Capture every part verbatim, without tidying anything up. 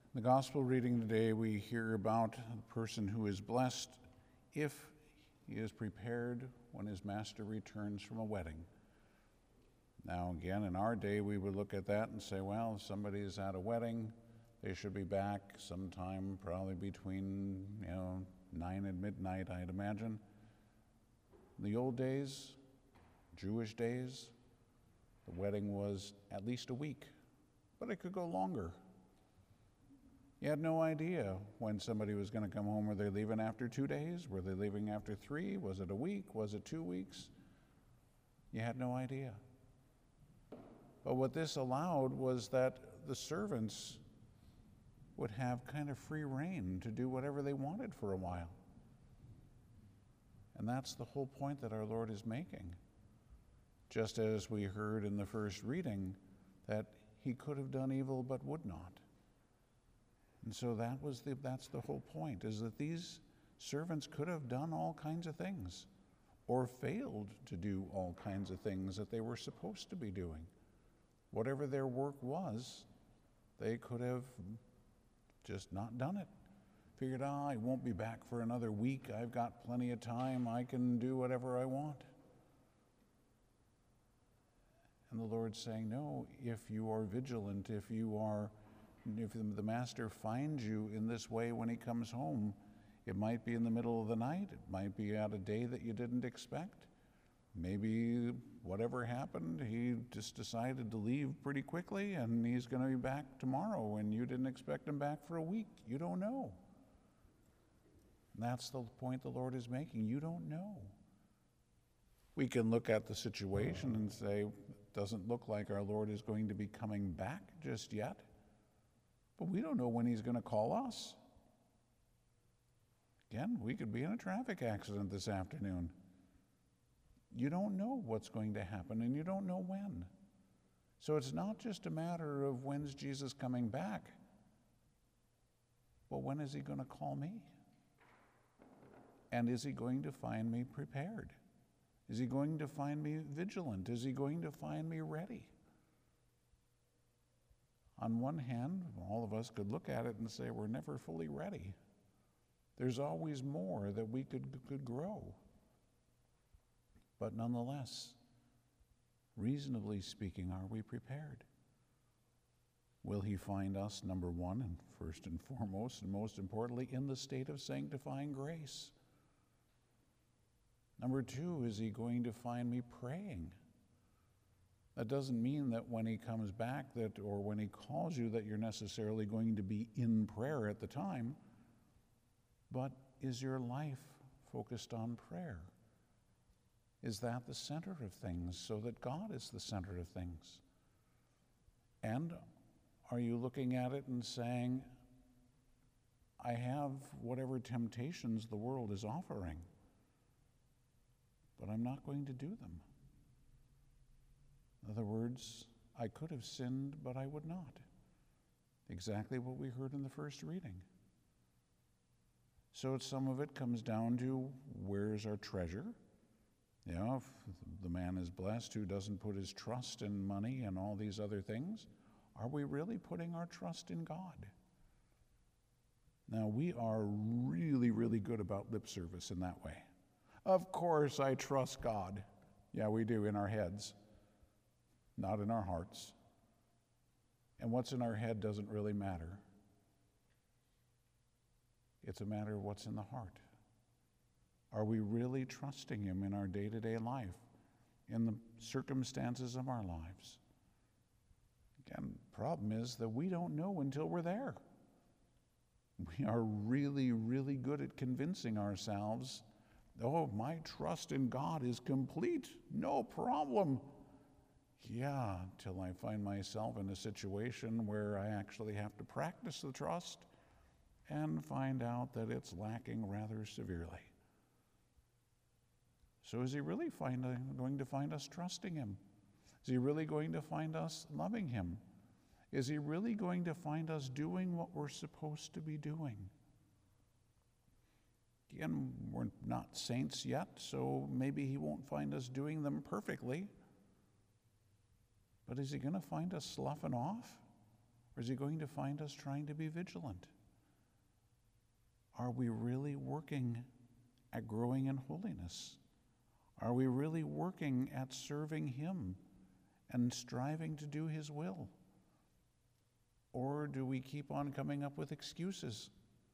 The gospel reading today, we hear about the person who is blessed if he is prepared when his master returns from a wedding. Now, again, in our day, we would look at that and say, well, if somebody is at a wedding, they should be back sometime probably between, you know, nine and midnight, I'd imagine. In the old days, Jewish days, the wedding was at least a week, but it could go longer. You had no idea when somebody was going to come home. Were they leaving after two days? Were they leaving after three? Was it a week? Was it two weeks? You had no idea. But what this allowed was that the servants would have kind of free rein to do whatever they wanted for a while. And that's the whole point that our Lord is making. Just as we heard in the first reading that he could have done evil but would not. And so that was the, that's the whole point, is that these servants could have done all kinds of things or failed to do all kinds of things that they were supposed to be doing. Whatever their work was, they could have just not done it. Figured, ah, I won't be back for another week. I've got plenty of time. I can do whatever I want. And the Lord's saying, no, if you are vigilant, if you are If the master finds you in this way when he comes home, it might be in the middle of the night, it might be at a day that you didn't expect. Maybe whatever happened, he just decided to leave pretty quickly and he's going to be back tomorrow and you didn't expect him back for a week. You don't know. And that's the point the Lord is making. You don't know. We can look at the situation and say, it doesn't look like our Lord is going to be coming back just yet. But we don't know when he's going to call us. Again, we could be in a traffic accident this afternoon. You don't know what's going to happen, and you don't know when. So it's not just a matter of when's Jesus coming back, but when is he going to call me? And is he going to find me prepared? Is he going to find me vigilant? Is he going to find me ready? On one hand, all of us could look at it and say we're never fully ready. There's always more that we could, could grow. But nonetheless, reasonably speaking, are we prepared? Will he find us, number one, and first and foremost, and most importantly, in the state of sanctifying grace? Number two, is he going to find me praying? That doesn't mean that when he comes back that, or when he calls you, that you're necessarily going to be in prayer at the time, but is your life focused on prayer? Is that the center of things, so that God is the center of things? And are you looking at it and saying, I have whatever temptations the world is offering, but I'm not going to do them? In other words, I could have sinned, but I would not. Exactly what we heard in the first reading. So it's, some of it comes down to, where's our treasure? You know, if the man is blessed who doesn't put his trust in money and all these other things, are we really putting our trust in God? Now, we are really, really good about lip service in that way. Of course I trust God. Yeah, we do, in our heads. Not in our hearts. And what's in our head doesn't really matter. It's a matter of what's in the heart. Are we really trusting him in our day-to-day life, in the circumstances of our lives? Again, the problem is that we don't know until we're there. We are really, really good at convincing ourselves, oh, my trust in God is complete, no problem. Yeah, till I find myself in a situation where I actually have to practice the trust and find out that it's lacking rather severely. So is he really find, uh, going to find us trusting him? Is he really going to find us loving him? Is he really going to find us doing what we're supposed to be doing? Again, we're not saints yet, so maybe he won't find us doing them perfectly. But is he going to find us sloughing off? Or is he going to find us trying to be vigilant? Are we really working at growing in holiness? Are we really working at serving him and striving to do his will? Or do we keep on coming up with excuses?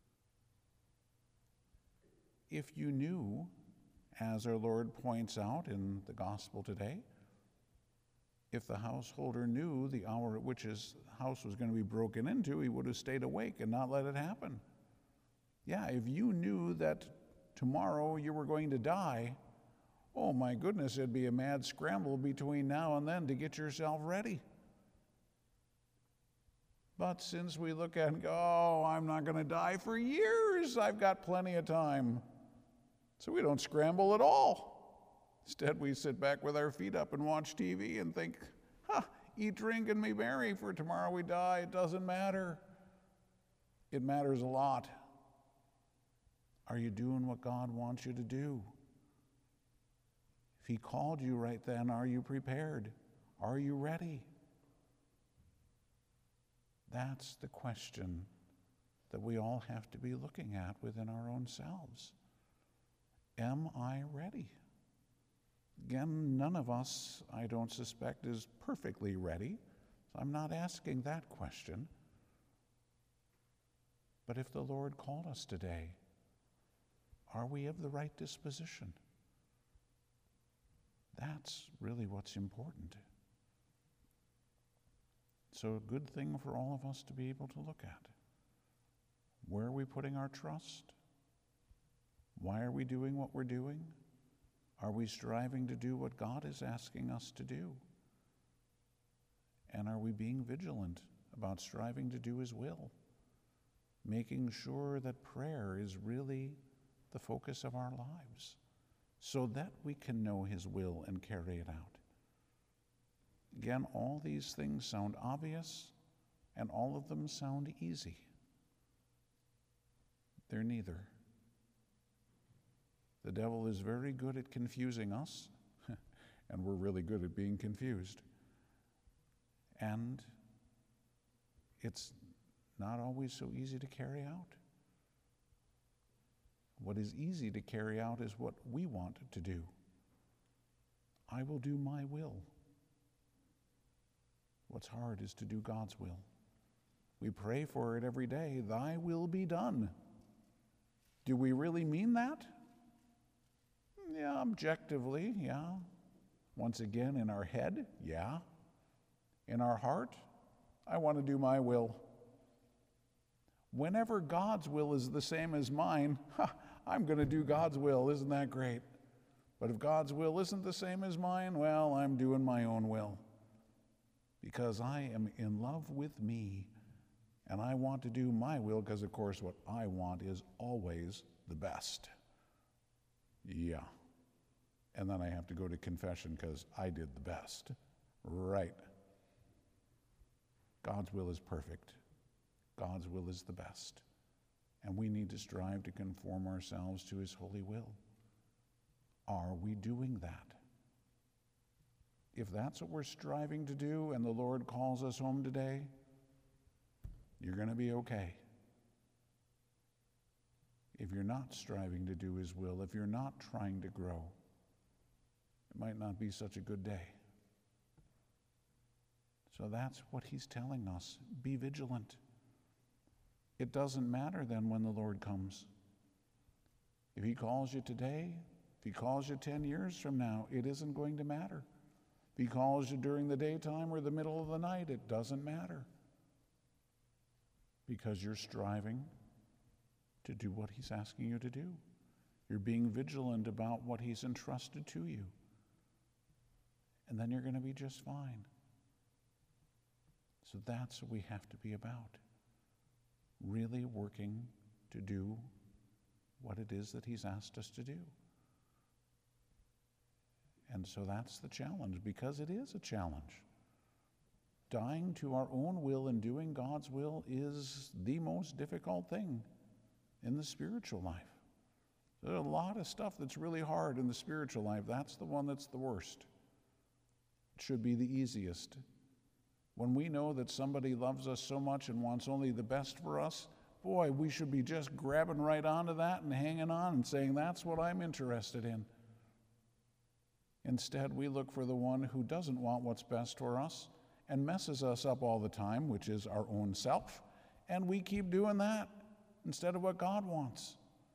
If you knew, as our Lord points out in the gospel today, if the householder knew the hour at which his house was going to be broken into, he would have stayed awake and not let it happen. Yeah, if you knew that tomorrow you were going to die, oh my goodness, it'd be a mad scramble between now and then to get yourself ready. But since we look at it and go, oh, I'm not going to die for years, I've got plenty of time. So we don't scramble at all. Instead, we sit back with our feet up and watch T V and think, huh, eat, drink, and be merry, for tomorrow we die. It doesn't matter. It matters a lot. Are you doing what God wants you to do? If he called you right then, are you prepared? Are you ready? That's the question that we all have to be looking at within our own selves. Am I ready? Again, none of us, I don't suspect, is perfectly ready. So I'm not asking that question. But if the Lord called us today, are we of the right disposition? That's really what's important. So a good thing for all of us to be able to look at. Where are we putting our trust? Why are we doing what we're doing? Are we striving to do what God is asking us to do? And are we being vigilant about striving to do his will? Making sure that prayer is really the focus of our lives so that we can know his will and carry it out. Again, all these things sound obvious and all of them sound easy. They're neither. The devil is very good at confusing us, and we're really good at being confused. And it's not always so easy to carry out. What is easy to carry out is what we want to do. I will do my will. What's hard is to do God's will. We pray for it every day, thy will be done. Do we really mean that? Yeah, objectively, yeah. Once again, in our head, yeah. In our heart, I want to do my will. Whenever God's will is the same as mine, ha, I'm going to do God's will. Isn't that great? But if God's will isn't the same as mine, well, I'm doing my own will. Because I am in love with me, and I want to do my will because, of course, what I want is always the best. Yeah. And then I have to go to confession because I did the best. Right. God's will is perfect. God's will is the best. And we need to strive to conform ourselves to his holy will. Are we doing that? If that's what we're striving to do and the Lord calls us home today, you're going to be okay. If you're not striving to do his will, if you're not trying to grow, it might not be such a good day. So that's what he's telling us. Be vigilant. It doesn't matter then when the Lord comes. If he calls you today, if he calls you ten years from now, it isn't going to matter. If he calls you during the daytime or the middle of the night, it doesn't matter. Because you're striving to do what he's asking you to do. You're being vigilant about what he's entrusted to you. And then you're going to be just fine. So that's what we have to be about. Really working to do what it is that he's asked us to do. And so that's the challenge, because it is a challenge. Dying to our own will and doing God's will is the most difficult thing in the spiritual life. There's a lot of stuff that's really hard in the spiritual life. That's the one that's the worst. It should be the easiest. When we know that somebody loves us so much and wants only the best for us, boy, we should be just grabbing right onto that and hanging on and saying, that's what I'm interested in. Instead, we look for the one who doesn't want what's best for us and messes us up all the time, which is our own self, and we keep doing that instead of what God wants.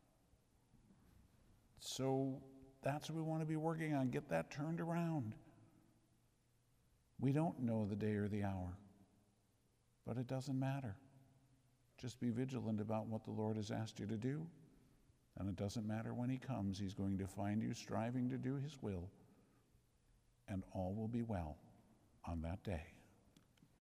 So that's what we want to be working on, get that turned around. We don't know the day or the hour, but it doesn't matter. Just be vigilant about what the Lord has asked you to do, and it doesn't matter when he comes. He's going to find you striving to do his will, and all will be well on that day.